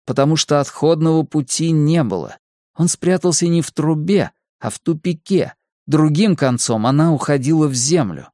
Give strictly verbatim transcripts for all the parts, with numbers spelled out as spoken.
потому что отходного пути не было. Он спрятался не в трубе, а в тупике. Другим концом она уходила в землю.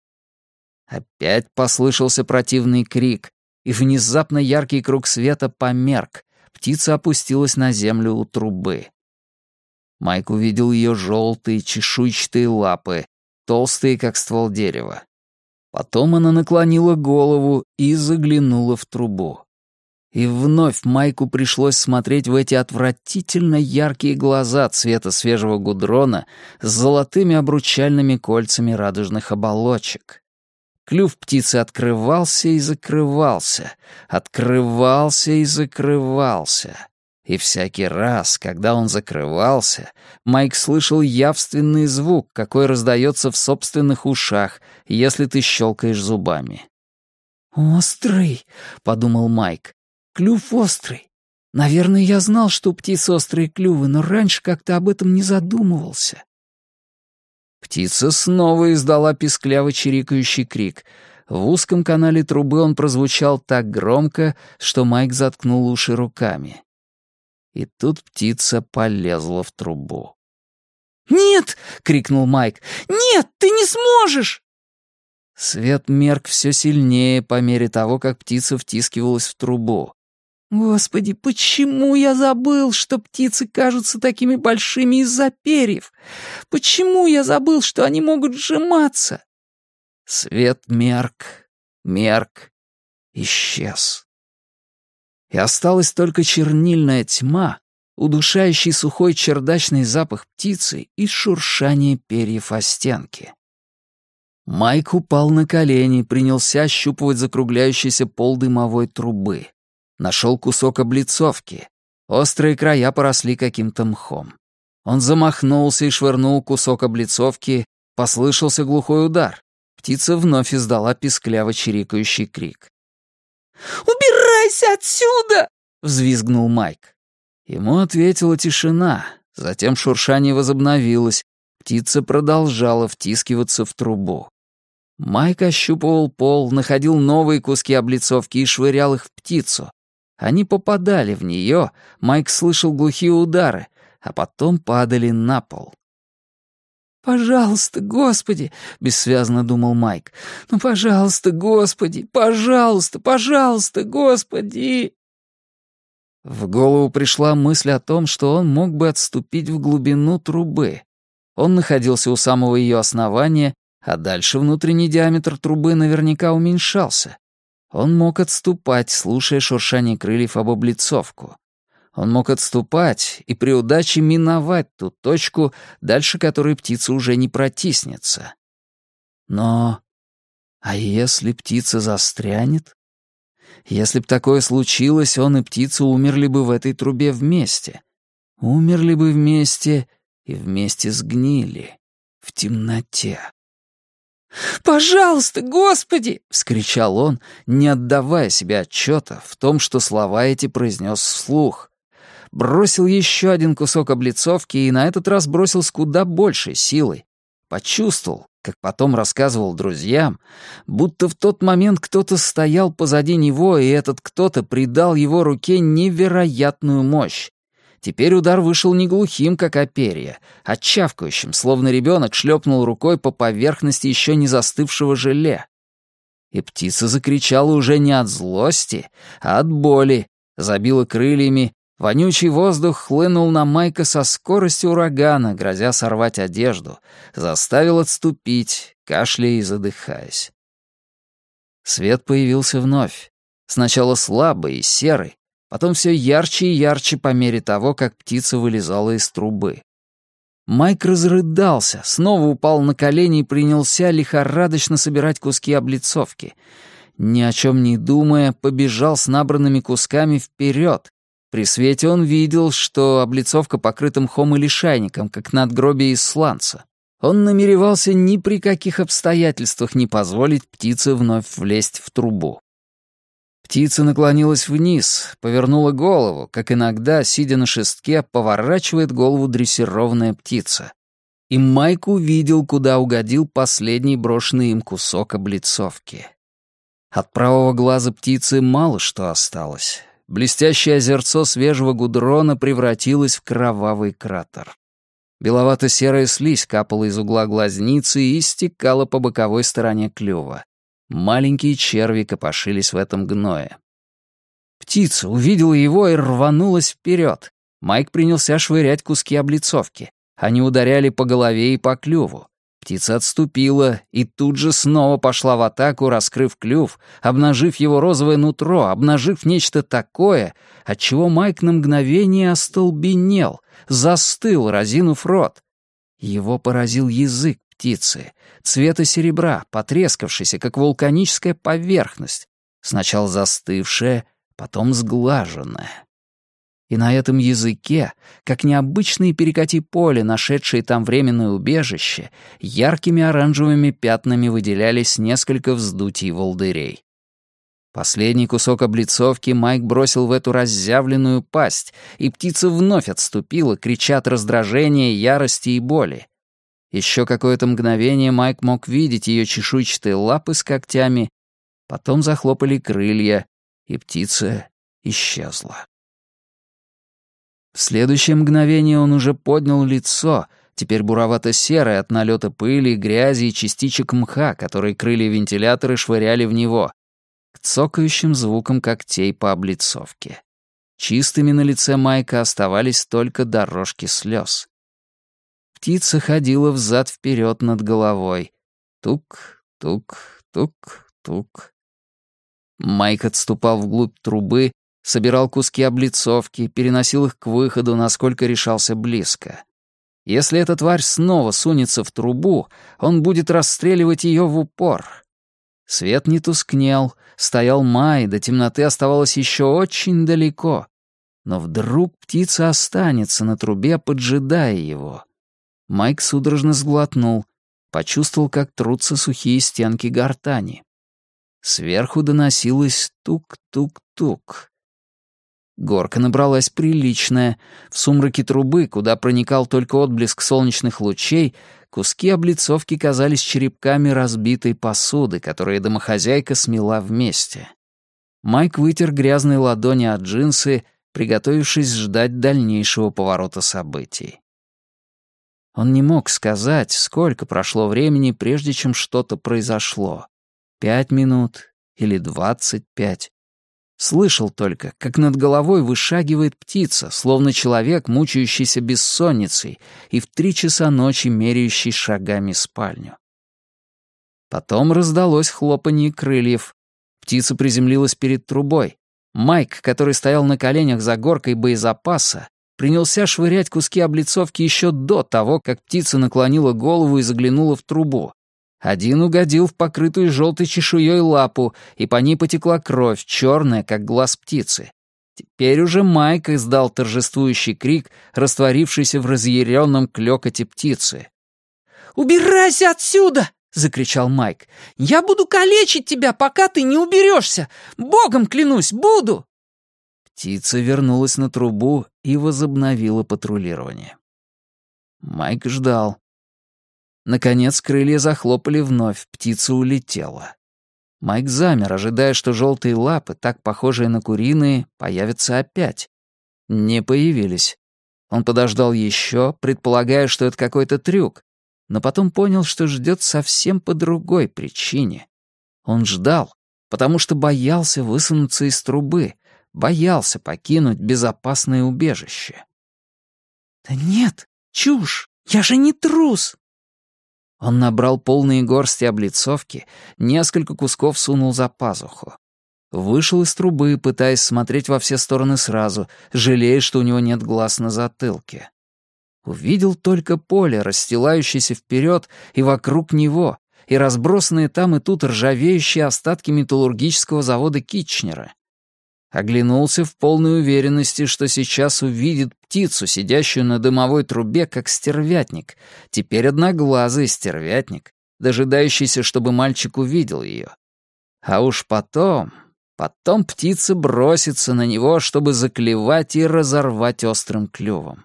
Опять послышался противный крик, и внезапно яркий круг света померк. Птица опустилась на землю у трубы. Майк увидел ее желтые чешуйчатые лапы, толстые, как ствол дерева. Потом она наклонила голову и заглянула в трубу. И вновь Майку пришлось смотреть в эти отвратительно яркие глаза цвета свежего гудрона с золотыми обручальными кольцами радужных оболочек. Клюв птицы открывался и закрывался, открывался и закрывался. И всякий раз, когда он закрывался, Майк слышал явственный звук, какой раздается в собственных ушах, если ты щелкаешь зубами. «Острый», — подумал Майк, — «клюв острый. Наверное, я знал, что у птиц острые клювы, но раньше как-то об этом не задумывался». Птица снова издала пискляво чирикающий крик. В узком канале трубы он прозвучал так громко, что Майк заткнул уши руками. И тут птица полезла в трубу. «Нет!» — крикнул Майк. «Нет, ты не сможешь!» Свет мерк все сильнее по мере того, как птица втискивалась в трубу. «Господи, почему я забыл, что птицы кажутся такими большими из-за перьев? Почему я забыл, что они могут сжиматься?» Свет мерк, мерк, исчез. И осталась только чернильная тьма, удушающий сухой чердачный запах птицы и шуршание перьев о стенки. Майк упал на колени, принялся ощупывать закругляющийся пол дымовой трубы. Нашел кусок облицовки. Острые края поросли каким-то мхом. Он замахнулся и швырнул кусок облицовки. Послышался глухой удар. Птица вновь издала пискляво чирикающий крик. «Убирайся отсюда!» — взвизгнул Майк. Ему ответила тишина. Затем шуршание возобновилось. Птица продолжала втискиваться в трубу. Майк ощупывал пол, находил новые куски облицовки и швырял их в птицу. Они попадали в нее, Майк слышал глухие удары, а потом падали на пол. «Пожалуйста, Господи!» — бессвязно думал Майк. «Ну, пожалуйста, Господи! Пожалуйста, пожалуйста, Господи!» В голову пришла мысль о том, что он мог бы отступить в глубину трубы. Он находился у самого ее основания, а дальше внутренний диаметр трубы наверняка уменьшался. Он мог отступать, слушая шуршание крыльев об облицовку. Он мог отступать и при удаче миновать ту точку, дальше которой птица уже не протиснется. Но... а если птица застрянет? Если б такое случилось, он и птица умерли бы в этой трубе вместе. Умерли бы вместе и вместе сгнили в темноте. «Пожалуйста, Господи!» — вскричал он, не отдавая себе отчета в том, что слова эти произнес вслух. Бросил еще один кусок облицовки и на этот раз бросил с куда большей силой. Почувствовал, как потом рассказывал друзьям, будто в тот момент кто-то стоял позади него, и этот кто-то придал его руке невероятную мощь. Теперь удар вышел не глухим, как о перья, а чавкающим, словно ребенок шлепнул рукой по поверхности еще не застывшего желе. И птица закричала уже не от злости, а от боли, забила крыльями, вонючий воздух хлынул на Майка со скоростью урагана, грозя сорвать одежду, заставил отступить, кашляя и задыхаясь. Свет появился вновь, сначала слабый и серый, потом все ярче и ярче по мере того, как птица вылезала из трубы. Майк разрыдался, снова упал на колени и принялся лихорадочно собирать куски облицовки. Ни о чем не думая, побежал с набранными кусками вперед. При свете он видел, что облицовка покрыта мхом и лишайником, как надгробие из сланца. Он намеревался ни при каких обстоятельствах не позволить птице вновь влезть в трубу. Птица наклонилась вниз, повернула голову, как иногда, сидя на шестке, поворачивает голову дрессированная птица. И Майк увидел, куда угодил последний брошенный им кусок облицовки. От правого глаза птицы мало что осталось. Блестящее озерцо свежего гудрона превратилось в кровавый кратер. Беловато-серая слизь капала из угла глазницы и стекала по боковой стороне клюва. Маленькие черви копошились в этом гное. Птица увидела его и рванулась вперед. Майк принялся швырять куски облицовки. Они ударяли по голове и по клюву. Птица отступила и тут же снова пошла в атаку, раскрыв клюв, обнажив его розовое нутро, обнажив нечто такое, отчего Майк на мгновение остолбенел, застыл, разинув рот. Его поразил язык птицы, цвета серебра, потрескавшийся, как вулканическая поверхность, сначала застывшая, потом сглаженная. И на этом языке, как необычные перекати поле, нашедшие там временное убежище, яркими оранжевыми пятнами выделялись несколько вздутий волдырей. Последний кусок облицовки Майк бросил в эту разъявленную пасть, и птица вновь отступила, крича от раздражения, ярости и боли. Еще какое-то мгновение Майк мог видеть ее чешуйчатые лапы с когтями, потом захлопали крылья, и птица исчезла. В следующее мгновение он уже поднял лицо, теперь буровато-серое от налета пыли, грязи и частичек мха, которые крылья-вентиляторы швыряли в него, к цокающим звукам когтей по облицовке. Чистыми на лице Майка оставались только дорожки слез. Птица ходила взад-вперед над головой. Тук, тук, тук, тук. Майк отступал вглубь трубы, собирал куски облицовки, переносил их к выходу, насколько решался близко. Если эта тварь снова сунется в трубу, он будет расстреливать ее в упор. Свет не тускнел, стоял май, до темноты оставалось еще очень далеко. Но вдруг птица останется на трубе, поджидая его. Майк судорожно сглотнул, почувствовал, как трутся сухие стенки гортани. Сверху доносилось тук-тук-тук. Горка набралась приличная. В сумраке трубы, куда проникал только отблеск солнечных лучей, куски облицовки казались черепками разбитой посуды, которые домохозяйка смела вместе. Майк вытер грязные ладони от джинсы, приготовившись ждать дальнейшего поворота событий. Он не мог сказать, сколько прошло времени, прежде чем что-то произошло. Пять минут или двадцать пять. Слышал только, как над головой вышагивает птица, словно человек, мучающийся бессонницей и в три часа ночи меряющий шагами спальню. Потом раздалось хлопанье крыльев. Птица приземлилась перед трубой. Майк, который стоял на коленях за горкой боезапаса, принялся швырять куски облицовки еще до того, как птица наклонила голову и заглянула в трубу. Один угодил в покрытую желтой чешуей лапу, и по ней потекла кровь, черная, как глаз птицы. Теперь уже Майк издал торжествующий крик, растворившийся в разъяренном клёкоте птицы. «Убирайся отсюда!» — закричал Майк. «Я буду калечить тебя, пока ты не уберешься! Богом клянусь, буду!» Птица вернулась на трубу и возобновила патрулирование. Майк ждал. Наконец крылья захлопали вновь, птица улетела. Майк замер, ожидая, что желтые лапы, так похожие на куриные, появятся опять. Не появились. Он подождал еще, предполагая, что это какой-то трюк, но потом понял, что ждет совсем по другой причине. Он ждал, потому что боялся высунуться из трубы, боялся покинуть безопасное убежище. «Да нет, чушь! Я же не трус!» Он набрал полные горсти облицовки, несколько кусков сунул за пазуху. Вышел из трубы, пытаясь смотреть во все стороны сразу, жалея, что у него нет глаз на затылке. Увидел только поле, расстилающееся вперед и вокруг него, и разбросанные там и тут ржавеющие остатки металлургического завода Китчнера. Оглянулся в полной уверенности, что сейчас увидит птицу, сидящую на дымовой трубе, как стервятник, теперь одноглазый стервятник, дожидающийся, чтобы мальчик увидел ее. А уж потом, потом птица бросится на него, чтобы заклевать и разорвать острым клювом.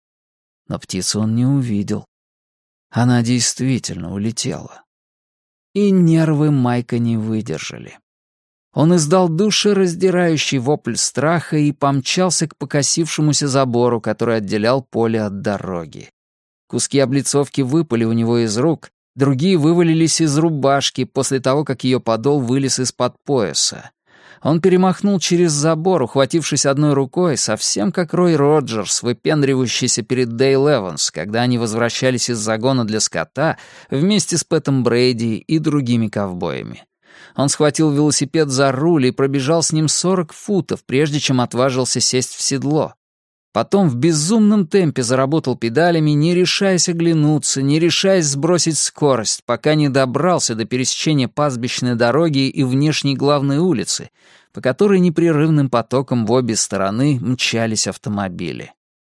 Но птицу он не увидел. Она действительно улетела. И нервы Майка не выдержали. Он издал душераздирающий вопль страха и помчался к покосившемуся забору, который отделял поле от дороги. Куски облицовки выпали у него из рук, другие вывалились из рубашки после того, как ее подол вылез из-под пояса. Он перемахнул через забор, ухватившись одной рукой, совсем как Рой Роджерс, выпендривающийся перед Дейл Эванс, когда они возвращались из загона для скота вместе с Пэтом Брейди и другими ковбоями. Он схватил велосипед за руль и пробежал с ним сорок футов, прежде чем отважился сесть в седло. Потом в безумном темпе заработал педалями, не решаясь оглянуться, не решаясь сбросить скорость, пока не добрался до пересечения пастбищной дороги и внешней главной улицы, по которой непрерывным потоком в обе стороны мчались автомобили.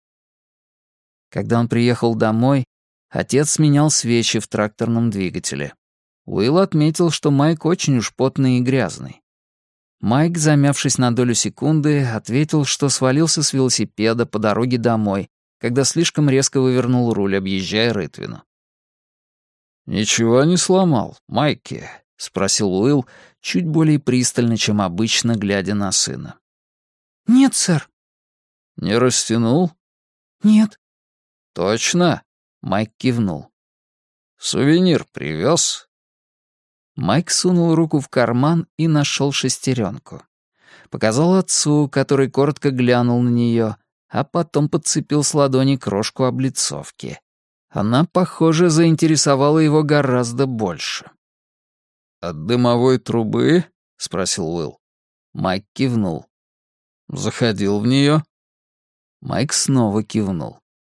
Когда он приехал домой, отец менял свечи в тракторном двигателе. Уилл отметил, что Майк очень уж потный и грязный. Майк, замявшись на долю секунды, ответил, что свалился с велосипеда по дороге домой, когда слишком резко вывернул руль, объезжая Рытвину. «Ничего не сломал, Майки?» — спросил Уилл, чуть более пристально, чем обычно, глядя на сына. «Нет, сэр». «Не растянул?» «Нет». «Точно?» — Майк кивнул. «Сувенир привез?» Майк сунул руку в карман и нашел шестеренку. Показал отцу, который коротко глянул на нее, а потом подцепил с ладони крошку облицовки. Она, похоже, заинтересовала его гораздо больше. «От дымовой трубы?» — спросил Уилл. Майк кивнул. «Заходил в нее?» Майк снова кивнул.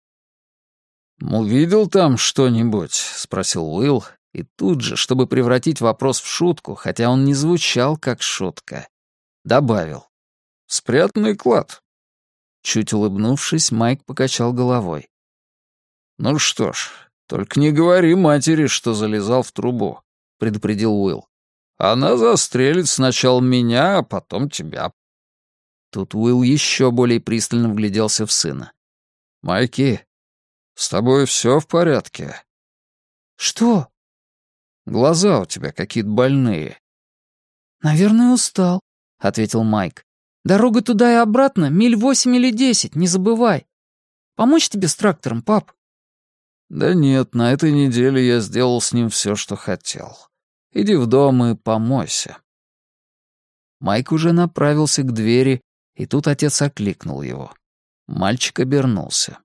«Увидел там что-нибудь?» — спросил Уилл. И тут же, чтобы превратить вопрос в шутку, хотя он не звучал как шутка, добавил. «Спрятанный клад». Чуть улыбнувшись, Майк покачал головой. «Ну что ж, только не говори матери, что залезал в трубу», — предупредил Уилл. «Она застрелит сначала меня, а потом тебя». Тут Уилл еще более пристально вгляделся в сына. «Майки, с тобой все в порядке?» «Что?» «Глаза у тебя какие-то больные». «Наверное, устал», — ответил Майк. «Дорога туда и обратно миль восемь или десять, не забывай. Помочь тебе с трактором, пап?» «Да нет, на этой неделе я сделал с ним все, что хотел. Иди в дом и помойся». Майк уже направился к двери, и тут отец окликнул его. Мальчик обернулся.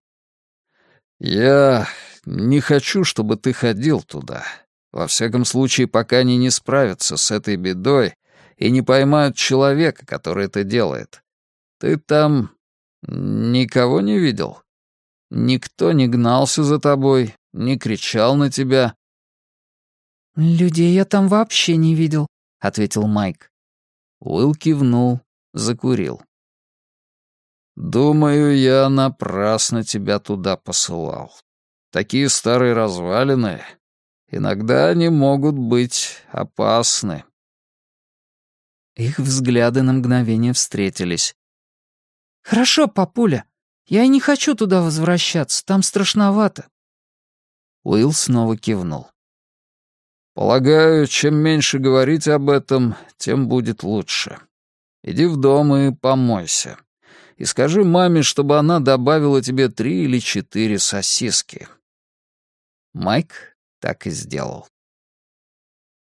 «Я не хочу, чтобы ты ходил туда. Во всяком случае, пока они не справятся с этой бедой и не поймают человека, который это делает. Ты там никого не видел? Никто не гнался за тобой, не кричал на тебя?» «Людей я там вообще не видел», — ответил Майк. Уилл кивнул, закурил. «Думаю, я напрасно тебя туда посылал. Такие старые развалины, иногда они могут быть опасны». Их взгляды на мгновение встретились. «Хорошо, папуля. Я и не хочу туда возвращаться, там страшновато». Уилл снова кивнул. «Полагаю, чем меньше говорить об этом, тем будет лучше. Иди в дом и помойся. И скажи маме, чтобы она добавила тебе три или четыре сосиски». Майк так и сделал.